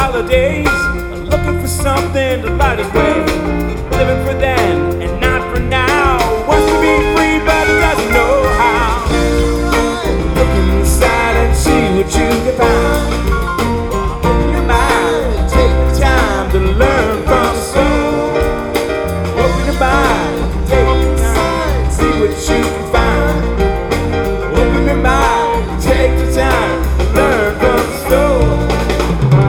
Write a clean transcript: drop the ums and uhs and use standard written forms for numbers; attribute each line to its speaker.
Speaker 1: holidays, looking for something to light his way, living for that